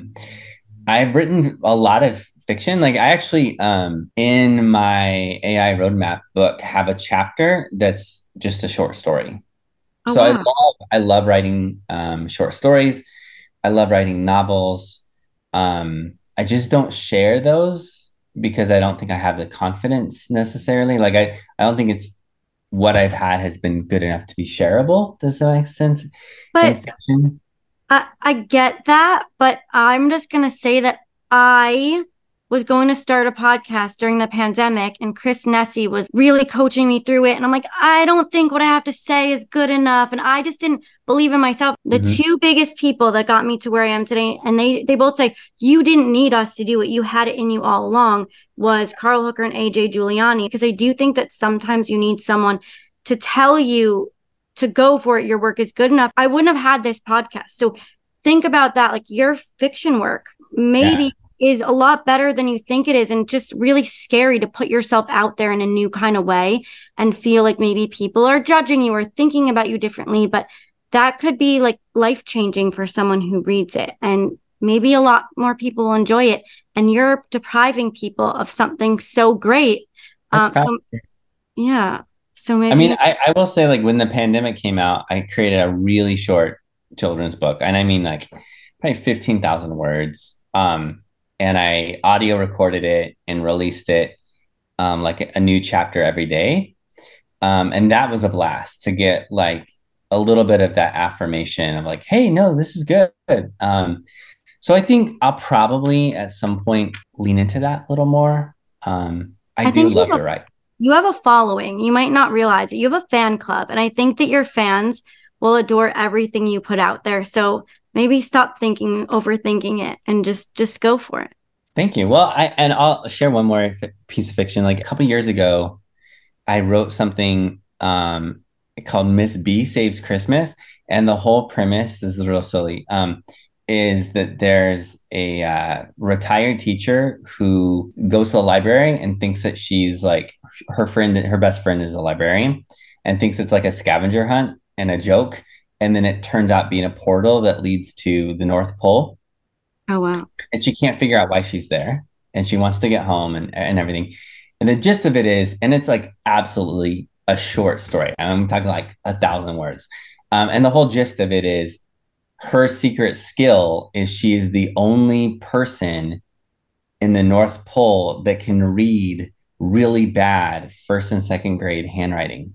I've written a lot of fiction. Like I actually, in my AI roadmap book, have a chapter that's just a short story. Oh, so wow. I love writing short stories. I love writing novels. I just don't share those because I don't think I have the confidence necessarily. Like I don't think it's what I've had has been good enough to be shareable. Does that make sense?
But I get that, but I'm just going to say that I was going to start a podcast during the pandemic, and Chris Nesi was really coaching me through it. And I'm like, I don't think what I have to say is good enough. And I just didn't believe in myself. The two biggest people that got me to where I am today, and they both say, you didn't need us to do it, you had it in you all along, was Carl Hooker and AJ Giuliani. Because I do think that sometimes you need someone to tell you to go for it. Your work is good enough. I wouldn't have had this podcast. So think about that. Like your fiction work maybe is a lot better than you think it is, and just really scary to put yourself out there in a new kind of way and feel like maybe people are judging you or thinking about you differently. But that could be like life-changing for someone who reads it, and maybe a lot more people will enjoy it. And you're depriving people of something so great. Yeah. So maybe.
I mean, I will say, like, when the pandemic came out, I created a really short children's book. And I mean, like, probably 15,000 words. And I audio recorded it and released it like a new chapter every day. And that was a blast to get like a little bit of that affirmation of like, hey, no, this is good. So I think I'll probably at some point lean into that a little more. I do love to write.
You have a following. You might not realize it. You have a fan club. And I think that your fans will adore everything you put out there. So maybe stop overthinking it, and just go for it.
Thank you. Well, I'll share one more piece of fiction. Like a couple years ago, I wrote something called Miss B Saves Christmas. And the whole premise, this is real silly, is that there's a retired teacher who goes to the library and thinks that she's like her best friend is a librarian, and thinks it's like a scavenger hunt and a joke. And then it turns out being a portal that leads to the North Pole.
Oh, wow.
And she can't figure out why she's there. And she wants to get home and everything. And the gist of it is, and it's like absolutely a short story. I'm talking like 1,000 words. And the whole gist of it is her secret skill is she's the only person in the North Pole that can read really bad first and second grade handwriting.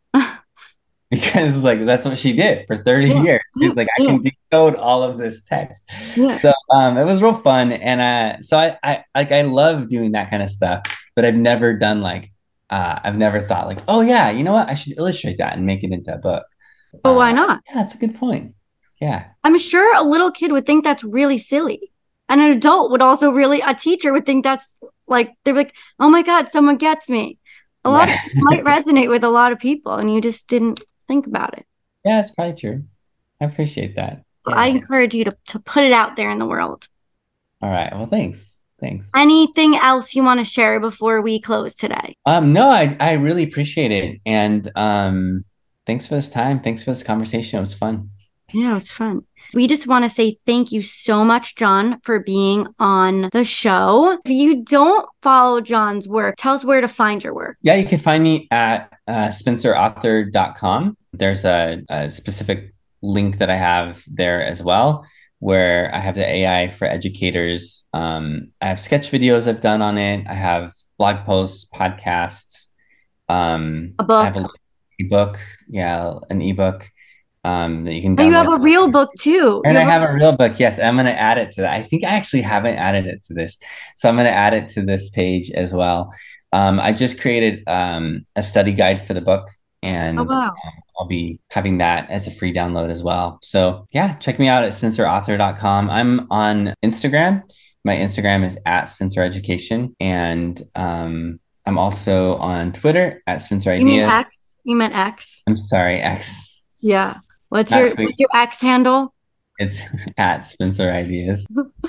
Because like that's what she did for 30 years. She was like, I can decode all of this text. So it was real fun. And so I love doing that kind of stuff, but I've never done like I've never thought like, oh yeah, you know what? I should illustrate that and make it into a book.
But why not?
Yeah, that's a good point. Yeah.
I'm sure a little kid would think that's really silly. And an adult would also a teacher would think that's like, they're like, oh my God, someone gets me. A lot of people might resonate with a lot of people, and you just didn't think about it.
Yeah, it's probably true. I appreciate that. Yeah.
I encourage you to put it out there in the world.
All right. Well, thanks.
Anything else you want to share before we close today?
No, I really appreciate it. And thanks for this time. Thanks for this conversation. It was fun.
Yeah, it was fun. We just want to say thank you so much, John, for being on the show. If you don't follow John's work, tell us where to find your work.
Yeah, you can find me at spencerauthor.com. There's a specific link that I have there as well, where I have the AI for educators. I have sketch videos I've done on it. I have blog posts, podcasts.
A book.
I have an ebook. Yeah, an ebook. That you can download.
You have a real book too.
And I have a real book. Yes, I'm going to add it to that. I think I actually haven't added it to this. So I'm going to add it to this page as well. I just created a study guide for the book, and I'll be having that as a free download as well. So yeah, check me out at spencerauthor.com. I'm on Instagram. My Instagram is at Spencer Education. And I'm also on Twitter at Spencer Ideas.
You mean X? You meant X.
I'm sorry, X.
Yeah. What's your X handle?
It's at Spencer Ideas.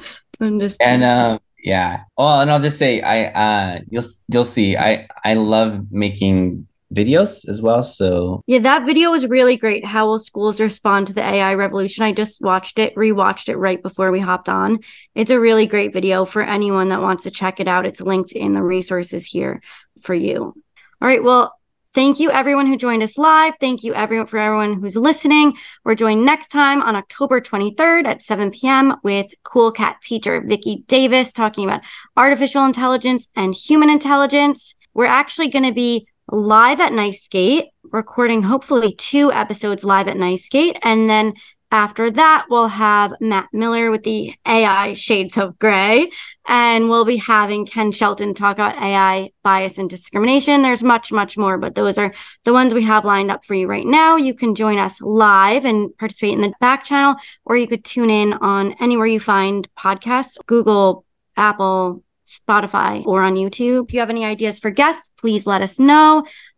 And
yeah. Well, and I'll just say you'll see I love making videos as well. So
yeah, that video was really great. How will schools respond to the AI revolution? I just rewatched it right before we hopped on. It's a really great video for anyone that wants to check it out. It's linked in the resources here for you. All right. Well, thank you, everyone who joined us live. Thank you, for everyone who's listening. We're joined next time on October 23rd at 7 p.m. with Cool Cat teacher Vicki Davis talking about artificial intelligence and human intelligence. We're actually going to be live at NiceGate, recording hopefully 2 episodes live at NiceGate. And then after that, we'll have Matt Miller with the AI Shades of Gray, and we'll be having Ken Shelton talk about AI bias and discrimination. There's much, much more, but those are the ones we have lined up for you right now. You can join us live and participate in the back channel, or you could tune in on anywhere you find podcasts, Google, Apple, Spotify, or on YouTube. If you have any ideas for guests, please let us know.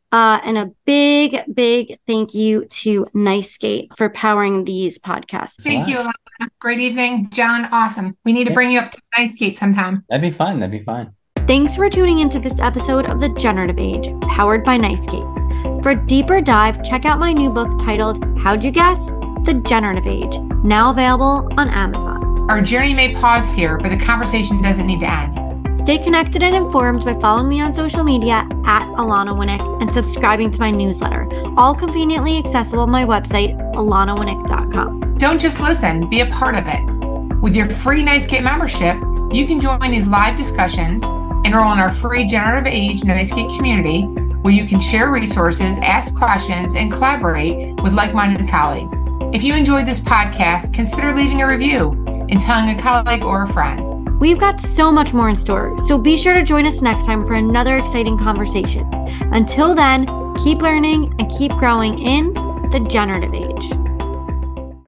And a big, big thank you to NiceGate for powering these podcasts.
Thank you, Alana. Great evening, John. Awesome. We need to bring you up to NiceGate sometime.
That'd be fun. That'd be fun.
Thanks for tuning into this episode of The Generative Age, powered by NiceGate. For a deeper dive, check out my new book titled, How'd You Guess? The Generative Age, now available on Amazon.
Our journey may pause here, but the conversation doesn't need to end.
Stay connected and informed by following me on social media at Alana Winnick and subscribing to my newsletter, all conveniently accessible on my website, alanawinnick.com.
Don't just listen, be a part of it. With your free NiceGate membership, you can join these live discussions, enroll in our free Generative Age NiceGate community, where you can share resources, ask questions, and collaborate with like-minded colleagues. If you enjoyed this podcast, consider leaving a review and telling a colleague or a friend.
We've got so much more in store, so be sure to join us next time for another exciting conversation. Until then, keep learning and keep growing in the generative age.